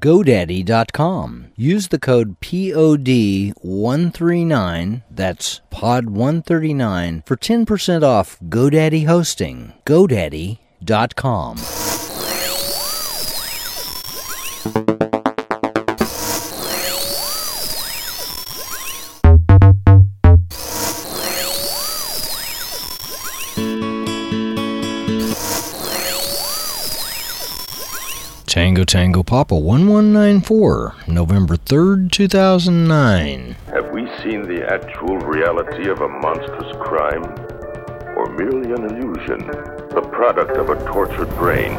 GoDaddy.com. Use the code POD139, that's POD139, for 10% off GoDaddy hosting. GoDaddy.com. Tango Tango Papa 1194, November 3rd, 2009. Have we seen the actual reality of a monstrous crime? Or merely an illusion? The product of a tortured brain?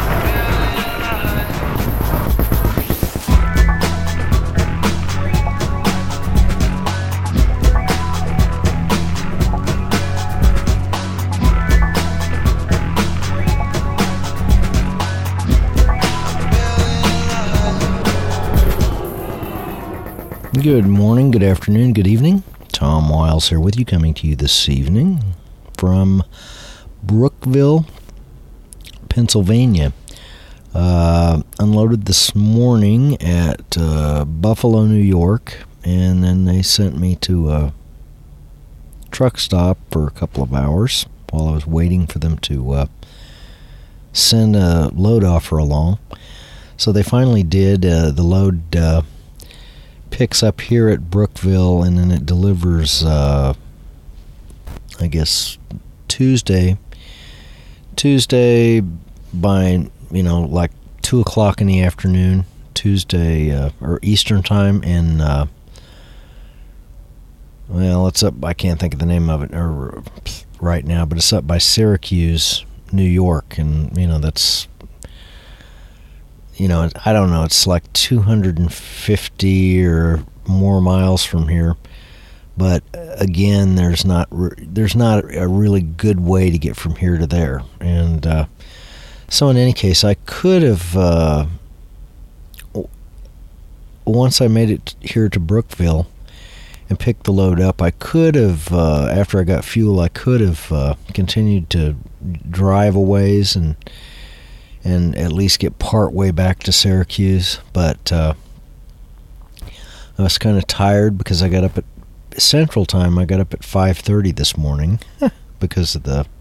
Good morning, good afternoon, good evening. Tom Wiles here with you, coming to you this evening from Brookville, Pennsylvania. Unloaded this morning at Buffalo, New York, and then they sent me to a truck stop for a couple of hours while I was waiting for them to send a load offer along. So they finally did. The load picks up here at Brookville, and then it delivers, I guess, Tuesday by, like 2 o'clock in the afternoon, Tuesday, or Eastern time, and, it's up, I can't think of the name of it right now, but it's up by Syracuse, New York, and, that's, I don't know, it's like 250 or more miles from here. But again, there's not a really good way to get from here to there. And so in any case, I could have, once I made it here to Brookville and picked the load up, I could have, after I got fuel, I could have continued to drive a ways and at least get part way back to Syracuse, but I was kind of tired because I got up at Central Time. I got up at 5:30 this morning because of the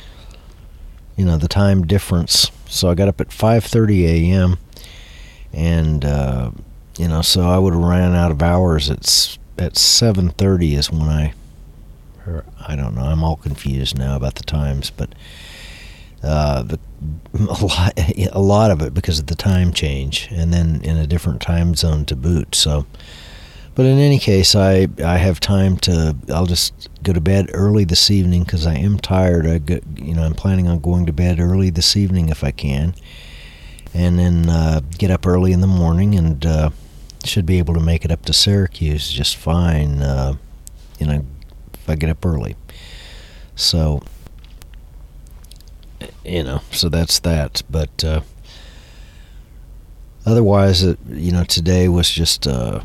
time difference. So I got up at 5:30 a.m. and so I would have ran out of hours at 7:30 is when I don't know. I'm all confused now about the times, but. A lot of it because of the time change, and then in a different time zone to boot. So, but in any case, I have time to. I'll just go to bed early this evening because I am tired. I'm planning on going to bed early this evening if I can, and then get up early in the morning and should be able to make it up to Syracuse just fine. If I get up early, so. So that's that. But otherwise, today was just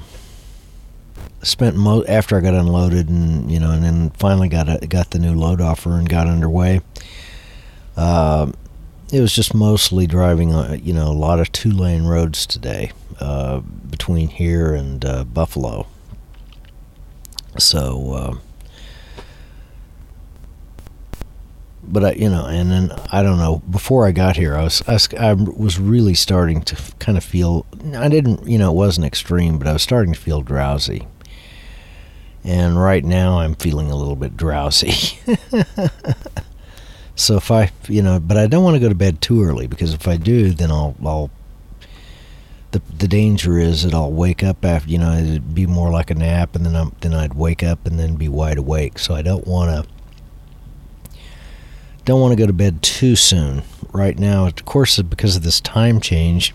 spent after I got unloaded, and and then finally got the new load offer and got underway. It was just mostly driving on a lot of 2-lane roads today between here and Buffalo. So. But and then I don't know. Before I got here, I was really starting to kind of feel. I didn't, it wasn't extreme, but I was starting to feel drowsy. And right now, I'm feeling a little bit drowsy. So if I, but I don't want to go to bed too early because if I do, then I'll. The danger is that I'll wake up after, it'd be more like a nap, and then I'd wake up and then be wide awake. So I don't want to go to bed too soon. Right now, of course, because of this time change,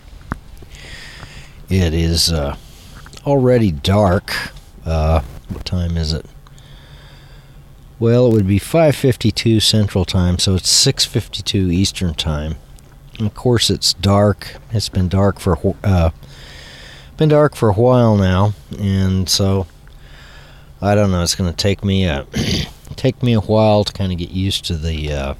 it is already dark. What time is it? Well, it would be 5:52 Central Time, so it's 6:52 Eastern Time. And of course, it's dark. It's been dark for a while now, and so I don't know. It's going to take me a while to kind of get used to the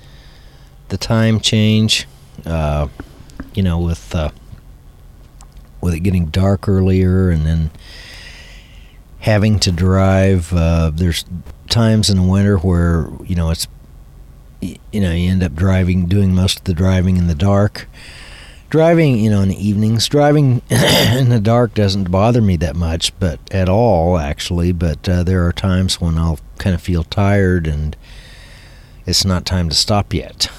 time change. With with it getting dark earlier and then having to drive. There's times in the winter where, it's, you end up doing most of the driving in the dark. Driving, in the evenings, driving in the dark doesn't bother me that much, but at all, actually. But there are times when I'll kind of feel tired and it's not time to stop yet.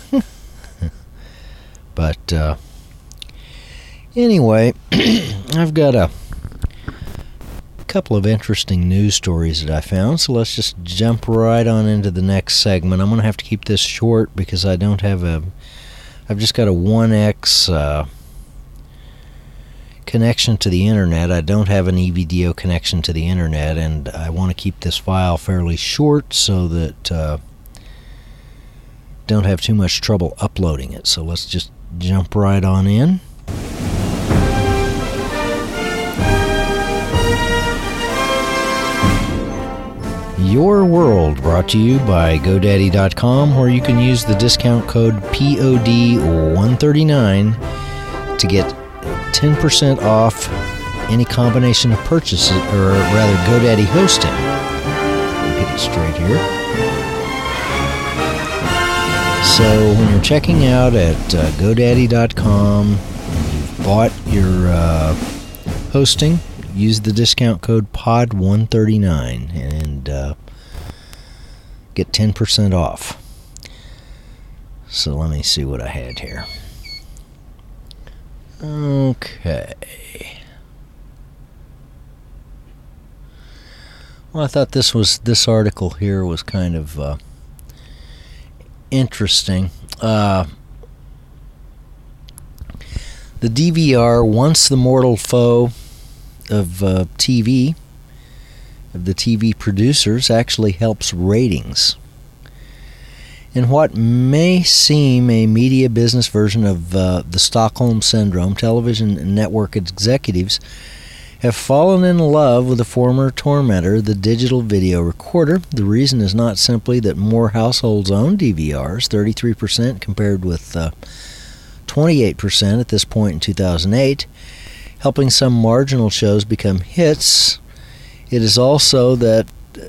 But anyway, I've got a couple of interesting news stories that I found, so let's just jump right on into the next segment. I'm going to have to keep this short because I've just got a 1X connection to the internet. I don't have an eVideo connection to the internet, and I want to keep this file fairly short so that don't have too much trouble uploading it. So let's just jump right on in. Your World, brought to you by GoDaddy.com, where you can use the discount code POD139 to get 10% off any combination of purchases, or rather GoDaddy hosting. Let me get it straight here. So when you're checking out at GoDaddy.com, you've bought your hosting, use the discount code POD139 and get 10% off. So let me see what I had here. Okay. Well, I thought this article here was kind of interesting. The DVR, once the mortal foe of TV, of the TV producers, actually helps ratings. In what may seem a media business version of the Stockholm Syndrome, television network executives have fallen in love with the former tormentor, the digital video recorder. The reason is not simply that more households own DVRs, 33% compared with 28% at this point in 2008, helping some marginal shows become hits. It is also that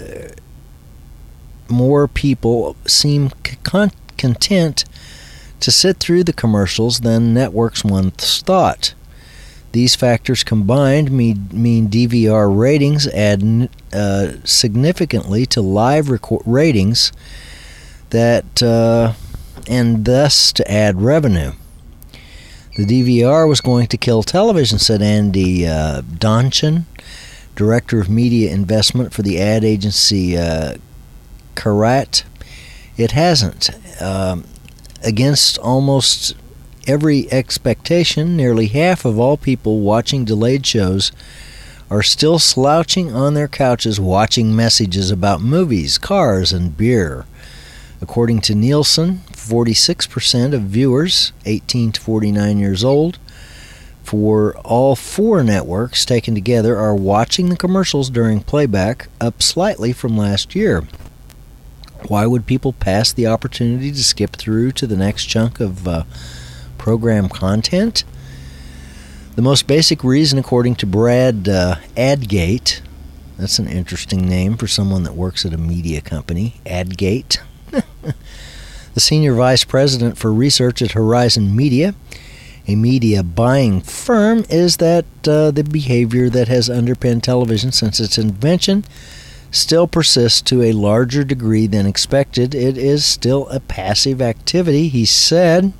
more people seem content to sit through the commercials than networks once thought. These factors combined mean DVR ratings add significantly to live ratings that and thus to add revenue. The DVR was going to kill television, said Andy Donchin, Director of Media Investment for the ad agency Karat. It hasn't. Against almost every expectation, nearly half of all people watching delayed shows are still slouching on their couches watching messages about movies, cars, and beer. According to Nielsen, 46% of viewers 18 to 49 years old for all four networks taken together are watching the commercials during playback, up slightly from last year. Why would people pass the opportunity to skip through to the next chunk of program content? The most basic reason, according to Brad Adgate, that's an interesting name for someone that works at a media company, Adgate, the senior vice president for research at Horizon Media, a media buying firm, is that the behavior that has underpinned television since its invention still persists to a larger degree than expected. It is still a passive activity, he said.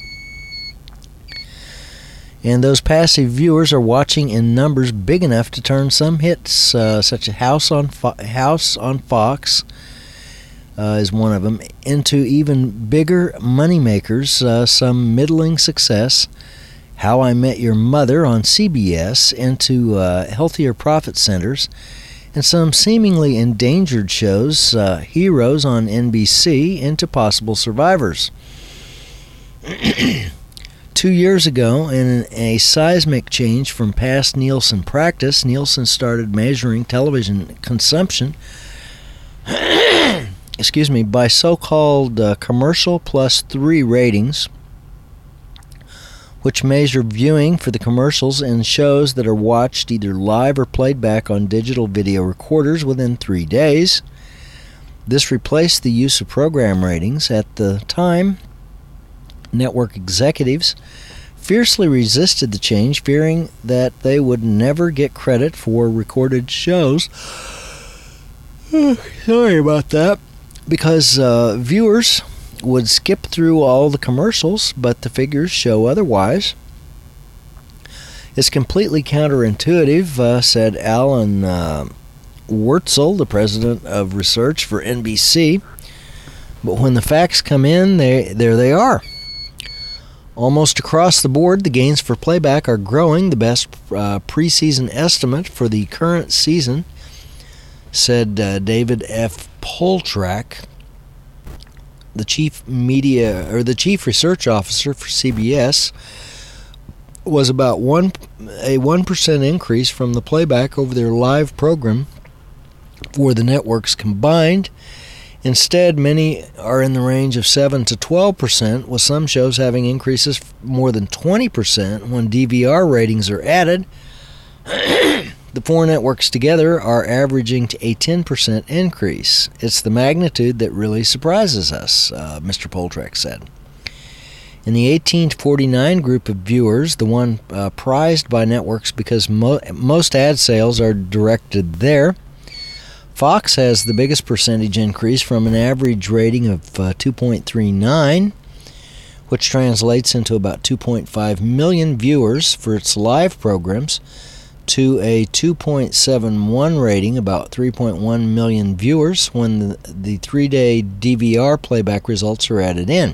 And those passive viewers are watching in numbers big enough to turn some hits, such as House on Fox is one of them, into even bigger moneymakers. Some middling success, How I Met Your Mother on CBS, into healthier profit centers, and some seemingly endangered shows, Heroes on NBC, into possible survivors. 2 years ago, in a seismic change from past Nielsen practice, Nielsen started measuring television consumption by so-called commercial plus 3 ratings, which measure viewing for the commercials in shows that are watched either live or played back on digital video recorders within 3 days. This replaced the use of program ratings. At the time, network executives fiercely resisted the change, fearing that they would never get credit for recorded shows. Sorry about that. Because viewers would skip through all the commercials, but the figures show otherwise. It's completely counterintuitive, said Alan Wurtzel, the president of research for NBC. But when the facts come in, there they are. Almost across the board, the gains for playback are growing. The best preseason estimate for the current season, said David F. Poltrack, the chief research officer for CBS, was about a 1% increase from the playback over their live program for the networks combined. Instead, many are in the range of 7 to 12%, with some shows having increases more than 20% when DVR ratings are added. The four networks together are averaging to a 10% increase. It's the magnitude that really surprises us, Mr. Poltrack said. In the 18 to 49 group of viewers, the one prized by networks because most ad sales are directed there, Fox has the biggest percentage increase from an average rating of 2.39, which translates into about 2.5 million viewers for its live programs, to a 2.71 rating, about 3.1 million viewers, when the 3-day DVR playback results are added in.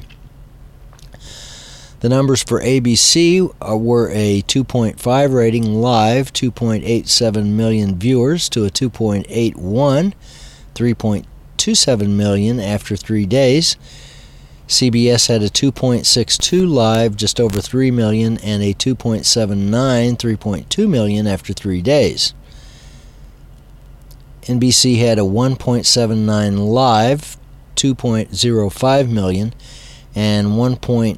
The numbers for ABC were a 2.5 rating live, 2.87 million viewers, to a 2.81, 3.27 million after 3 days. CBS had a 2.62 live, just over 3 million, and a 2.79, 3.2 million after 3 days. NBC had a 1.79 live, 2.05 million, and 1.91,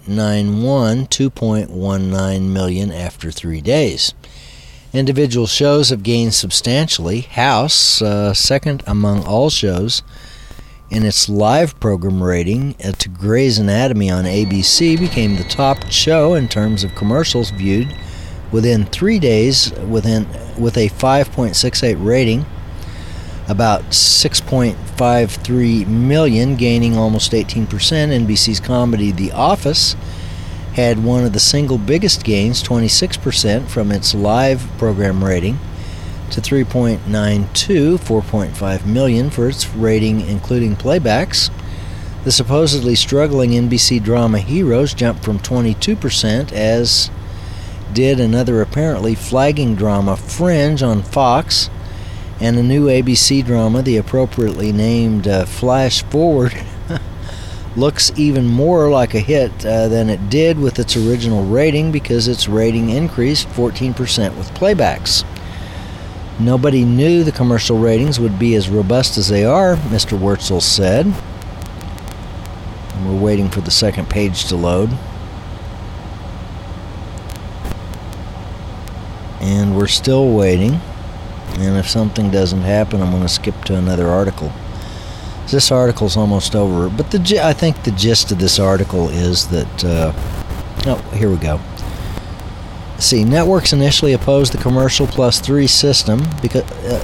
2.19 million after 3 days. Individual shows have gained substantially. House, second among all shows in its live program rating to Grey's Anatomy on ABC, became the top show in terms of commercials viewed within 3 days, with a 5.68 rating, about 6.53 million, gaining almost 18%. NBC's comedy The Office had one of the single biggest gains, 26%, from its live program rating to 3.92, 4.5 million for its rating including playbacks. The supposedly struggling NBC drama Heroes jumped from 22%, as did another apparently flagging drama, Fringe, on Fox, and a new ABC drama, the appropriately named Flash Forward, looks even more like a hit than it did with its original rating, because its rating increased 14% with playbacks. Nobody knew the commercial ratings would be as robust as they are, Mr. Wurtzel said. And we're waiting for the second page to load. And we're still waiting. And if something doesn't happen, I'm going to skip to another article. This article's almost over, but I think the gist of this article is that... here we go. See, networks initially opposed the commercial plus 3 system because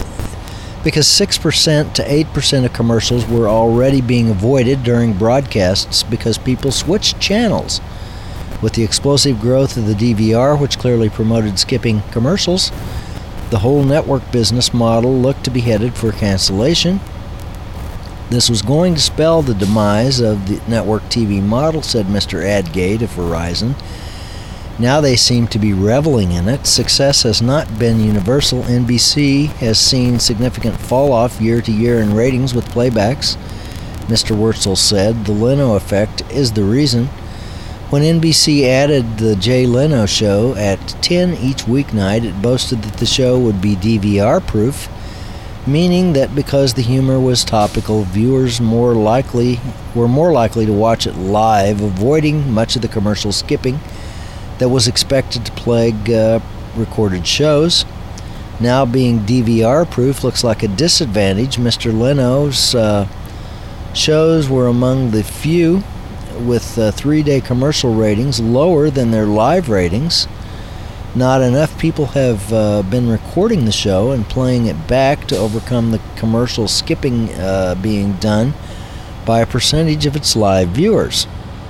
6% to 8% of commercials were already being avoided during broadcasts because people switched channels. With the explosive growth of the DVR, which clearly promoted skipping commercials, the whole network business model looked to be headed for cancellation. This was going to spell the demise of the network TV model, said Mr. Adgate of Verizon. Now they seem to be reveling in it. Success has not been universal. NBC has seen significant fall-off year-to-year in ratings with playbacks, Mr. Wurtzel said. The Leno effect is the reason. When NBC added the Jay Leno show at 10 each weeknight, it boasted that the show would be DVR-proof, meaning that because the humor was topical, viewers were more likely to watch it live, avoiding much of the commercial skipping that was expected to plague recorded shows. Now being DVR-proof looks like a disadvantage. Mr. Leno's shows were among the few with 3-day commercial ratings lower than their live ratings. Not enough people have been recording the show and playing it back to overcome the commercial skipping being done by a percentage of its live viewers.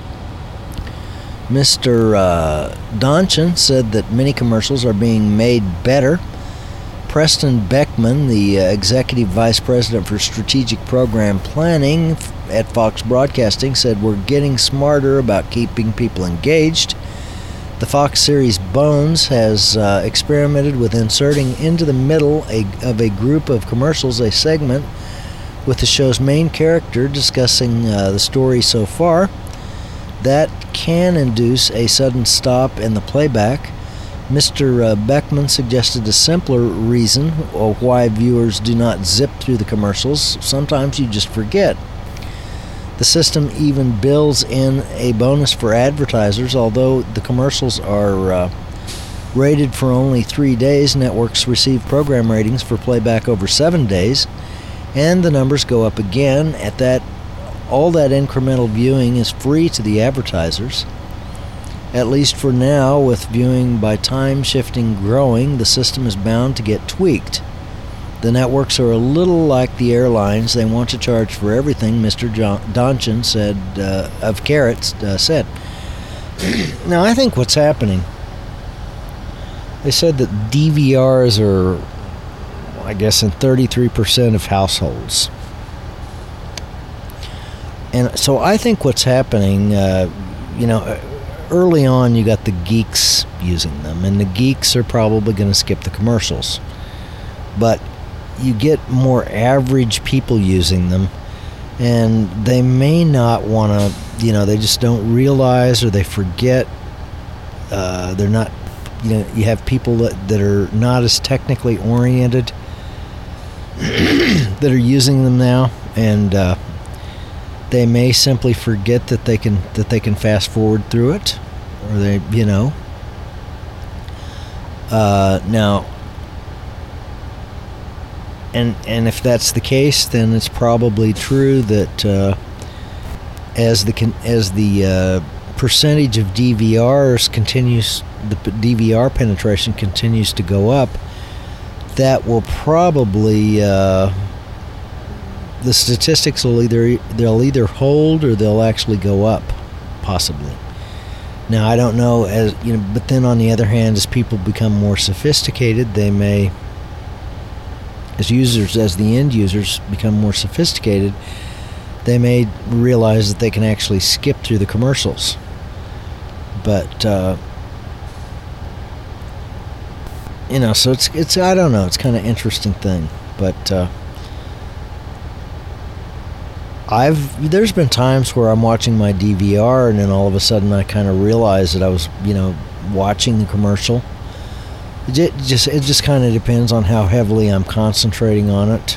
Mr. Donchin said that many commercials are being made better. Preston Beckman, the Executive Vice President for Strategic Program Planning at Fox Broadcasting, said we're getting smarter about keeping people engaged. The Fox series Bones has experimented with inserting into the middle of a group of commercials a segment with the show's main character discussing the story so far. That can induce a sudden stop in the playback. Mr. Beckman suggested a simpler reason of why viewers do not zip through the commercials. Sometimes you just forget. The system even builds in a bonus for advertisers. Although the commercials are rated for only 3 days, networks receive program ratings for playback over 7 days, and the numbers go up again. At that, all that incremental viewing is free to the advertisers. At least for now, with viewing by time shifting growing, the system is bound to get tweaked. The networks are a little like the airlines. They want to charge for everything, Mr. Donchin said, of Carrots said. Now, I think what's happening, they said that DVRs are, I guess, in 33% of households. And so I think what's happening, early on you got the geeks using them, and the geeks are probably going to skip the commercials. But you get more average people using them, and they may not want to, they just don't realize, or they forget. They're not, you have people that are not as technically oriented that are using them now, and they may simply forget that they can fast forward through it, or they, now. And if that's the case, then it's probably true that as the percentage of DVRs continues, the DVR penetration continues to go up, that will probably the statistics will either hold or they'll actually go up, possibly. Now I don't know, but then on the other hand, as people become more sophisticated, they may. As the end users become more sophisticated, they may realize that they can actually skip through the commercials. But so it's I don't know, it's kind of interesting thing. But there's been times where I'm watching my DVR and then all of a sudden I kind of realize that I was watching the commercial. It just kind of depends on how heavily I'm concentrating on it,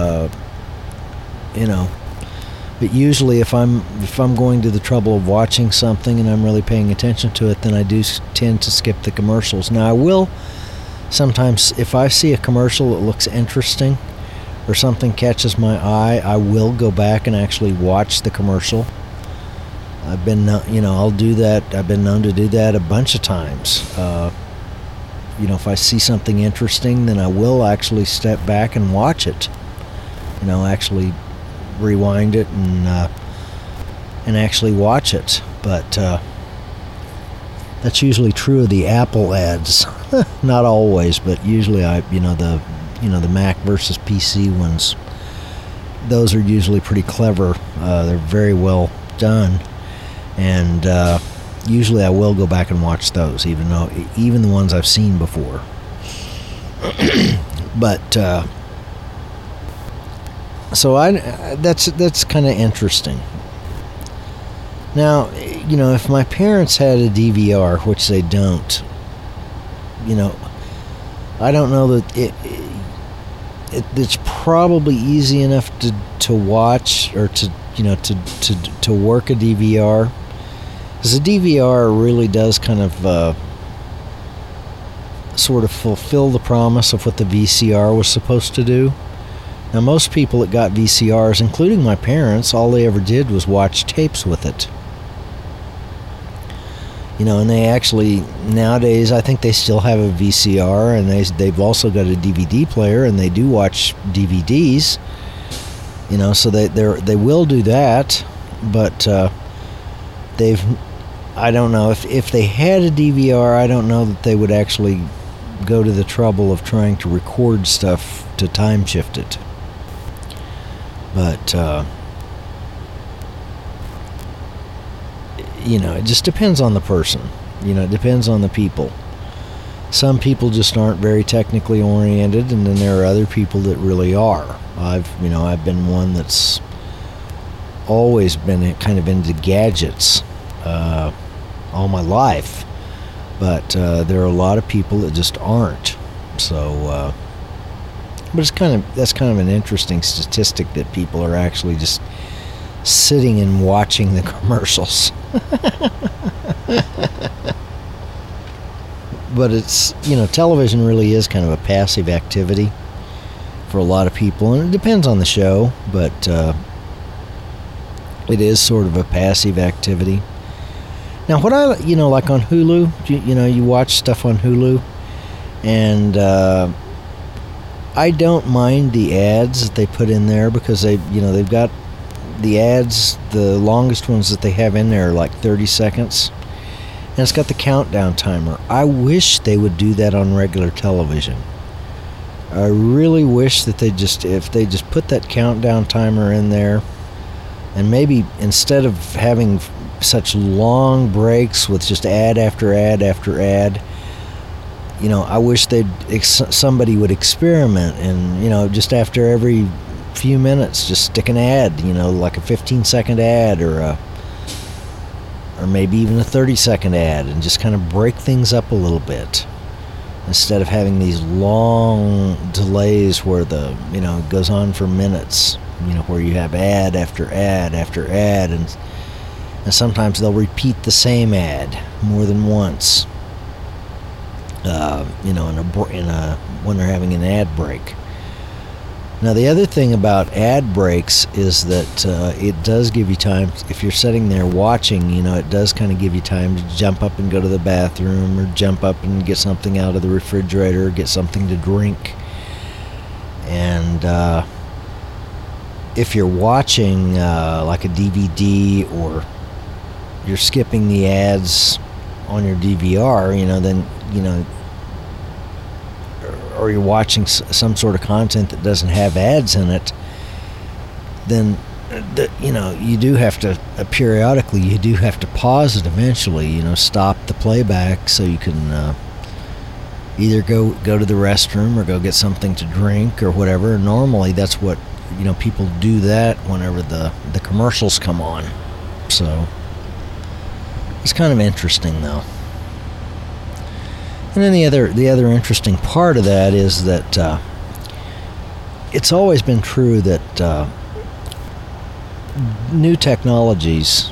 But usually, if I'm going to the trouble of watching something and I'm really paying attention to it, then I do tend to skip the commercials. Now, I will sometimes, if I see a commercial that looks interesting or something catches my eye, I will go back and actually watch the commercial. I've been, I'll do that. I've been known to do that a bunch of times. If I see something interesting, then I will actually step back and watch it. Actually rewind it and actually watch it. But that's usually true of the Apple ads. Not always, but usually the Mac versus PC ones. Those are usually pretty clever. They're very well done, and usually I will go back and watch those, even the ones I've seen before. But so that's kind of interesting. Now, if my parents had a DVR, which they don't, I don't know that it's probably easy enough to watch or to work a DVR. Because the DVR really does kind of sort of fulfill the promise of what the VCR was supposed to do. Now, most people that got VCRs, including my parents, all they ever did was watch tapes with it. You know, and they actually, nowadays, I think they still have a VCR, and they've also got a DVD player, and they do watch DVDs. You know, so they will do that, but I don't know, if they had a DVR, I don't know that they would actually go to the trouble of trying to record stuff to time shift it. But, you know, it just depends on the person. You know, it depends on the people. Some people just aren't very technically oriented, and then there are other people that really are. I've been one that's always been kind of into gadgets all my life. But there are a lot of people that just aren't. So, but that's kind of an interesting statistic that people are actually just sitting and watching the commercials. But it's, you know, television really is kind of a passive activity for a lot of people, and it depends on the show, but it is sort of a passive activity. Now, what like on Hulu, you watch stuff on Hulu, and I don't mind the ads that they put in there, because they've got the ads, the longest ones that they have in there are like 30 seconds, and it's got the countdown timer. I wish they would do that on regular television. I really wish that if they just put that countdown timer in there, and maybe instead of having such long breaks with just ad after ad after ad, you know, I wish somebody would experiment and, you know, just after every few minutes just stick an ad, you know, like a 15-second ad or maybe even a 30-second ad, and just kind of break things up a little bit instead of having these long delays where it goes on for minutes, you know, where you have ad after ad after ad, and sometimes they'll repeat the same ad more than once, when they're having an ad break. Now, the other thing about ad breaks is that it does give you time, if you're sitting there watching, you know, it does kind of give you time to jump up and go to the bathroom, or jump up and get something out of the refrigerator, or get something to drink. And if you're watching like a DVD, or you're skipping the ads on your DVR, you know, then, you know, or you're watching some sort of content that doesn't have ads in it, then, you know, you do have to, periodically, you do have to pause it eventually, you know, stop the playback so you can either go to the restroom or go get something to drink or whatever. Normally that's what, you know, people do that whenever the commercials come on. So it's kind of interesting, though. And then the other interesting part of that is that it's always been true that new technologies,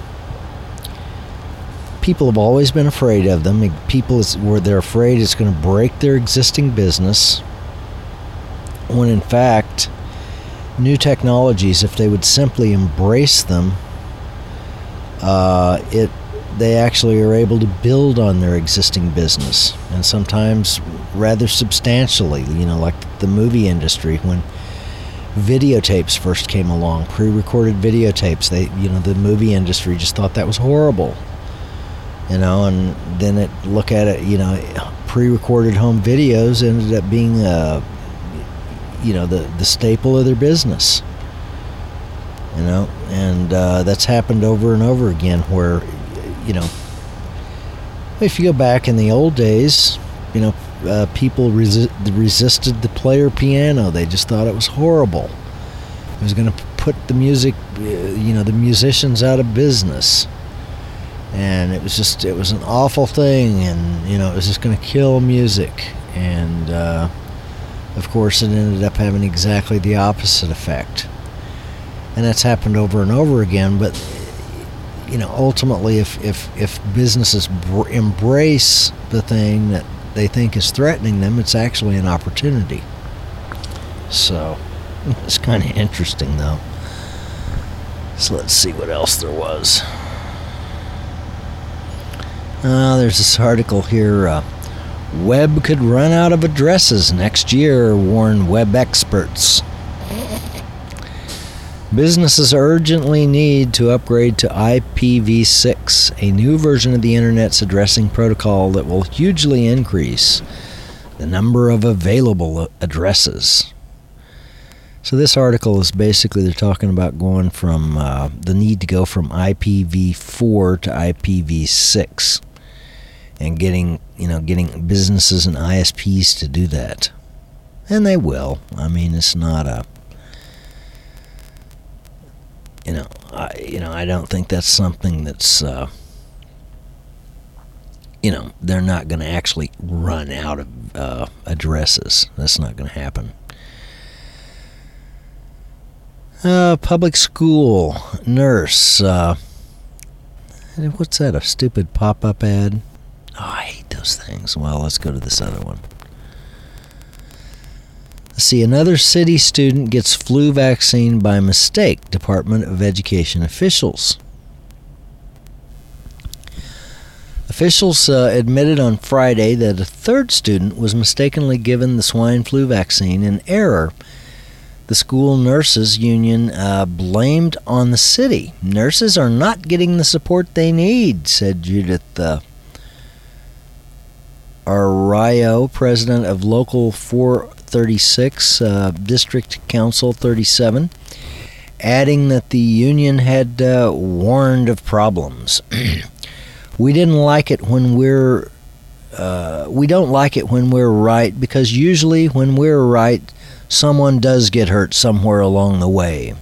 people have always been afraid of them. They're afraid it's going to break their existing business, when in fact, new technologies, if they would simply embrace them, they actually are able to build on their existing business, and sometimes rather substantially. You know, like the movie industry, when videotapes first came along, pre-recorded videotapes, the movie industry just thought that was horrible. You know, and then look at it, you know, pre-recorded home videos ended up being, you know, the staple of their business. You know, and that's happened over and over again, where, you know, if you go back in the old days, you know, people resisted the player piano. They just thought it was horrible. It was going to put the music, you know, the musicians out of business. And it was an awful thing, and, you know, it was just going to kill music. And, of course, it ended up having exactly the opposite effect. And that's happened over and over again, but, ultimately, if businesses embrace the thing that they think is threatening them, it's actually an opportunity. So it's kind of interesting, though. So let's see what else there was. There's this article here. Web could run out of addresses next year, warn web experts. Businesses urgently need to upgrade to IPv6, a new version of the Internet's addressing protocol that will hugely increase the number of available addresses. So this article is basically, they're talking about going from the need to go from IPv4 to IPv6, and getting businesses and ISPs to do that, and they will. I mean, it's not a I don't think that's something that's they're not going to actually run out of addresses. That's not going to happen. Public school nurse. What's that? A stupid pop-up ad? Oh, I hate those things. Well, let's go to this other one. Let's see. Another city student gets flu vaccine by mistake. Department of Education officials. Officials admitted on Friday that a third student was mistakenly given the swine flu vaccine in error. The school nurses union blamed on the city. Nurses are not getting the support they need, said Judith Arroyo, president of Local 436, District Council 37, adding that the union had warned of problems. We don't like it when we're right, because usually when we're right, someone does get hurt somewhere along the way.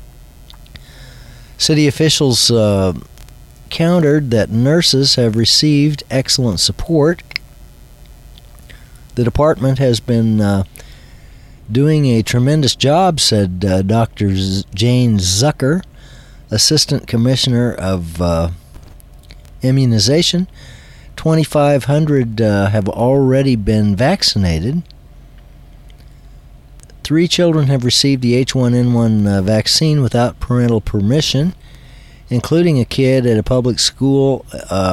City officials countered that nurses have received excellent support. The department has been doing a tremendous job, said Dr. Jane Zucker, Assistant Commissioner of Immunization. 2,500 have already been vaccinated. 3 children have received the H1N1 vaccine without parental permission, including a kid at a public school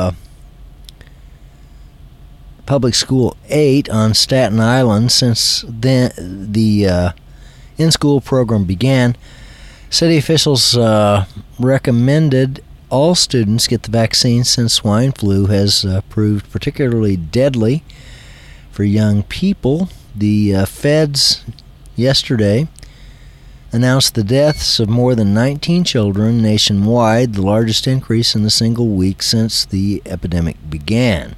8 on Staten Island. Since then, the in-school program began. City officials recommended all students get the vaccine since swine flu has proved particularly deadly for young people. The feds yesterday announced the deaths of more than 19 children nationwide, the largest increase in a single week since the epidemic began.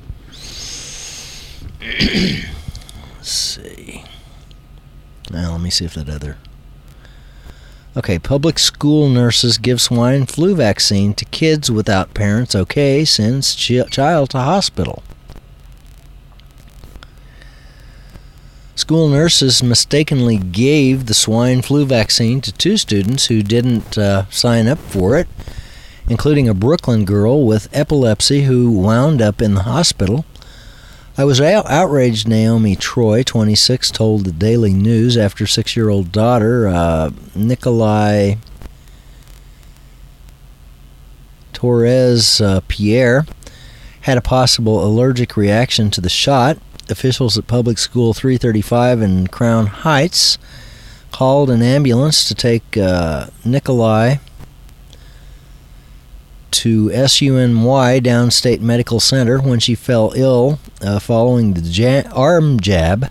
Let's see. Now, let me see if that other... Okay, public school nurses give swine flu vaccine to kids without parents. Okay, sends child to hospital. School nurses mistakenly gave the swine flu vaccine to 2 students who didn't sign up for it, including a Brooklyn girl with epilepsy who wound up in the hospital. I was outraged, Naomi Troy, 26, told the Daily News after 6-year-old daughter, Nikolai Torres Pierre, had a possible allergic reaction to the shot. Officials at Public School 335 in Crown Heights called an ambulance to take Nikolai to SUNY Downstate Medical Center when she fell ill following the arm jab.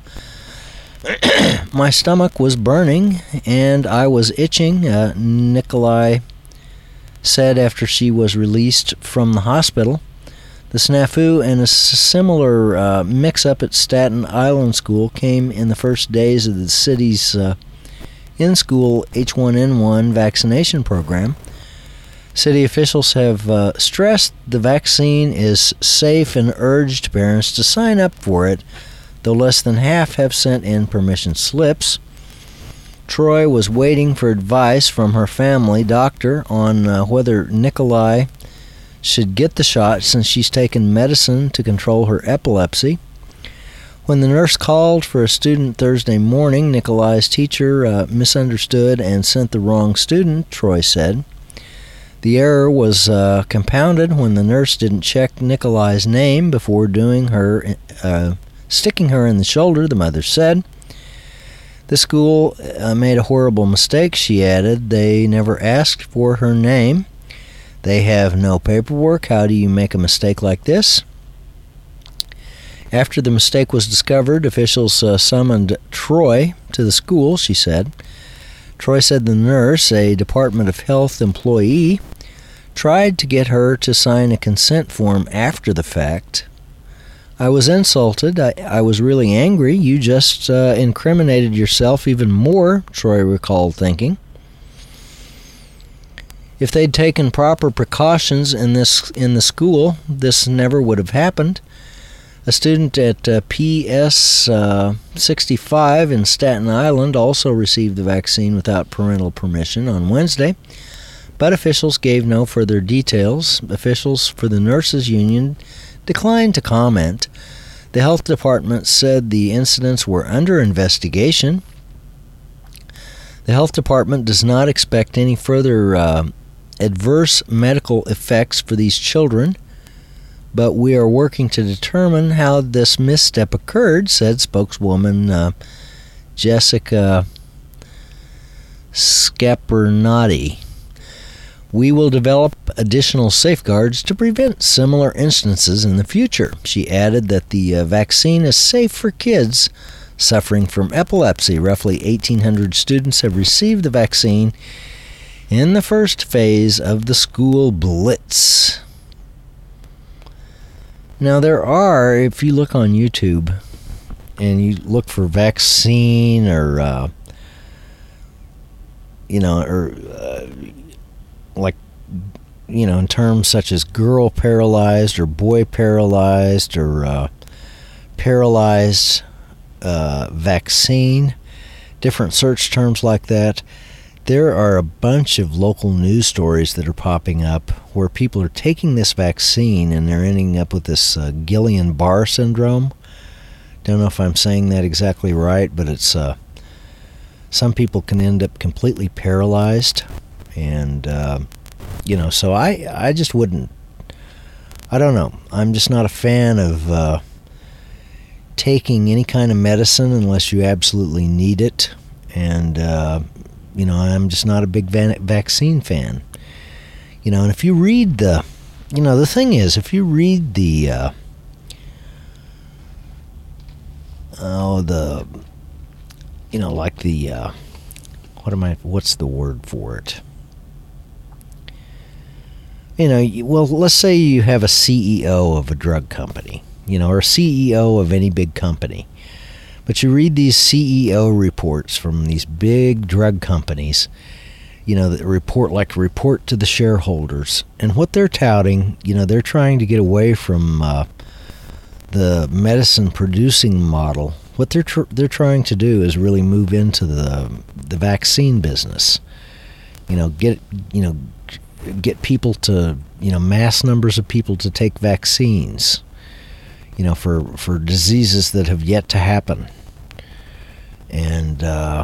My stomach was burning and I was itching, Nikolai said after she was released from the hospital. The snafu and a similar mix-up at Staten Island School came in the first days of the city's in-school H1N1 vaccination program. City officials have stressed the vaccine is safe and urged parents to sign up for it, though less than half have sent in permission slips. Troy was waiting for advice from her family doctor on whether Nikolai should get the shot since she's taken medicine to control her epilepsy. When the nurse called for a student Thursday morning, Nikolai's teacher misunderstood and sent the wrong student, Troy said. The error was compounded when the nurse didn't check Nikolai's name before sticking her in the shoulder, the mother said. The school made a horrible mistake, she added. They never asked for her name. They have no paperwork. How do you make a mistake like this? After the mistake was discovered, officials summoned Troy to the school, she said. Troy said the nurse, a Department of Health employee, tried to get her to sign a consent form after the fact. I was insulted. I was really angry. You just incriminated yourself even more, Troy recalled thinking. If they'd taken proper precautions in the school, this never would have happened. A student at PS 65 in Staten Island also received the vaccine without parental permission on Wednesday, but officials gave no further details. Officials for the nurses' union declined to comment. The health department said the incidents were under investigation. The health department does not expect any further adverse medical effects for these children, but we are working to determine how this misstep occurred, said spokeswoman Jessica Scapernati. We will develop additional safeguards to prevent similar instances in the future. She added that the vaccine is safe for kids suffering from epilepsy. Roughly 1,800 students have received the vaccine in the first phase of the school blitz. Now there are, if you look on YouTube and you look for vaccine or in terms such as girl paralyzed or boy paralyzed or paralyzed vaccine, different search terms like that, there are a bunch of local news stories that are popping up where people are taking this vaccine and they're ending up with this Guillain-Barré syndrome. Don't know if I'm saying that exactly right, but it's some people can end up completely paralyzed, and so I just wouldn't. I don't know. I'm just not a fan of taking any kind of medicine unless you absolutely need it, and I'm just not a big vaccine fan. And if you read the thing is, if you read what's the word for it? Let's say you have a CEO of a drug company, or a CEO of any big company. But you read these CEO reports from these big drug companies, that report to the shareholders. And what they're touting, they're trying to get away from the medicine producing model. What they're trying to do is really move into the vaccine business. Get people to, mass numbers of people to take vaccines, for diseases that have yet to happen. And I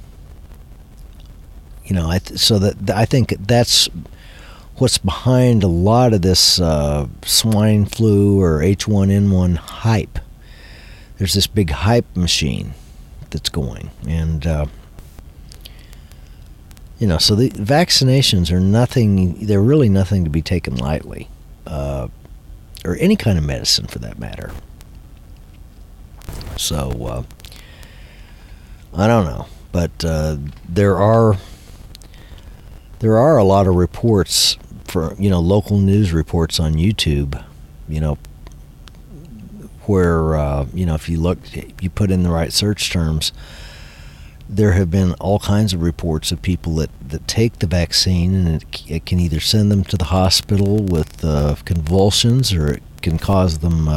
think that's what's behind a lot of this swine flu or H1N1 hype. There's this big hype machine that's going, and so the vaccinations are nothing. They're really nothing to be taken lightly, or any kind of medicine for that matter. So I don't know, but there are a lot of reports for local news reports on YouTube, where if you put in the right search terms, there have been all kinds of reports of people that take the vaccine, and it can either send them to the hospital with convulsions, or it can cause them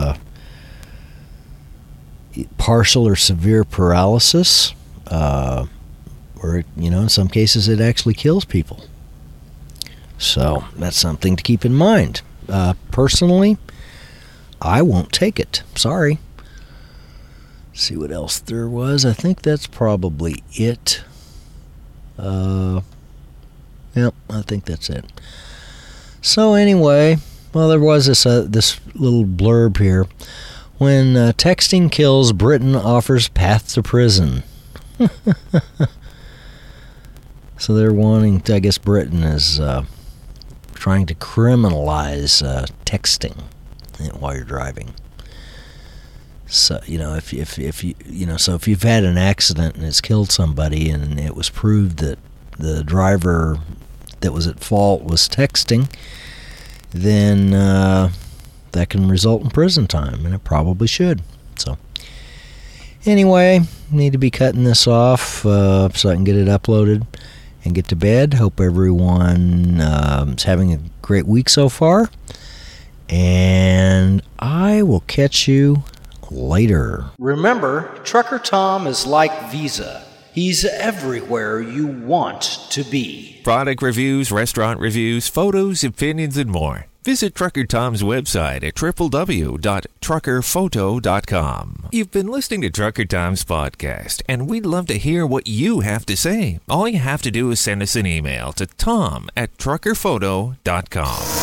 partial or severe paralysis, or in some cases it actually kills people. So that's something to keep in mind. Personally, I won't take it. Sorry. See what else there was. I think that's probably it. Yep, I think that's it. So anyway, well, there was this little blurb here. When texting kills, Britain offers path to prison. So they're wanting, I guess Britain is trying to criminalize texting while you're driving. So, if you so if you've had an accident and it's killed somebody and it was proved that the driver that was at fault was texting, then that can result in prison time, and it probably should. So anyway, need to be cutting this off so I can get it uploaded and get to bed. Hope everyone is having a great week so far, and I will catch you later. Remember, Trucker Tom is like Visa. He's everywhere you want to be. Product reviews, restaurant reviews, photos, opinions, and more. Visit Trucker Tom's website at www.truckerphoto.com. You've been listening to Trucker Tom's podcast, and we'd love to hear what you have to say. All you have to do is send us an email to tom@truckerphoto.com.